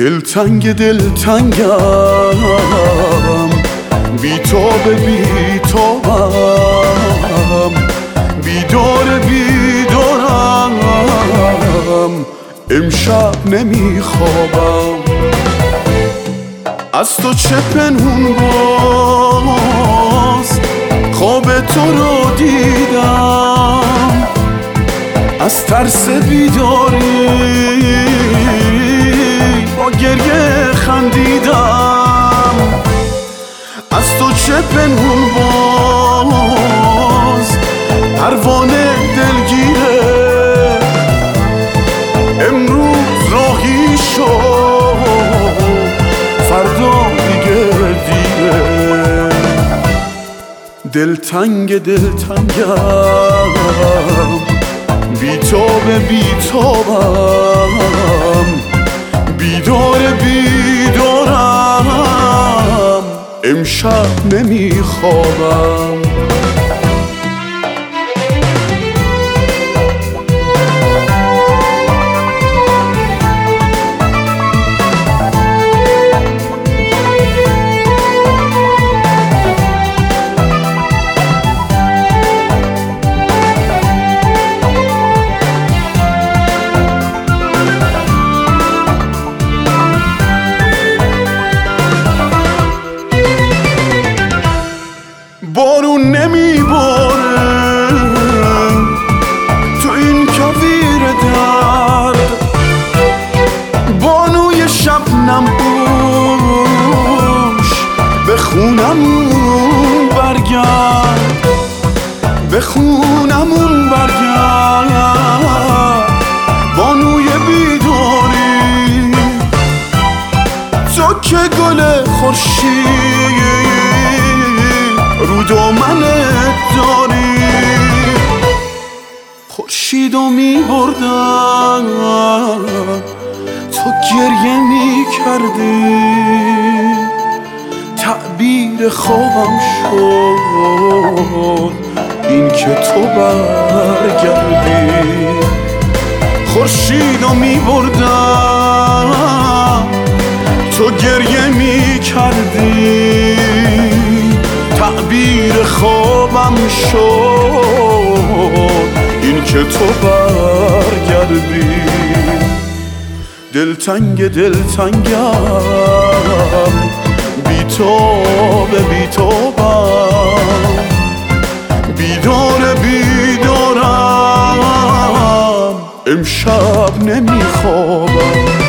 دلتنگم، بیتاب بیتابم، بیدارم، امشب نمیخوابم. از تو چه پنهون باز خواب تو رو دیدم، از ترس بیداری با گریه خندیدم. از تو چه پنهون باز پروانه دلگیره، امروز راهی شد فردا دیگه دیره. دلتنگم، بیتاب بیتابم، بیدارم، امشب نمیخوابم. بارون نمیباره تو این کویر درد، بانوی شبنم پوش به خونمون برگرد، به خونمون برگرد، بانوی بیداری. تو که گل خورشید رو دامنت داری، خورشیدو میبردم تو گریه میکردی، تعبیر خوابم شد این که تو برگردی. خورشیدو میبردم تو گریه میکردی، تعبیر خوابم شد این که تو برگردی. دلتنگم، بیتاب بیتابم، بیدارم، امشب نمیخوابم.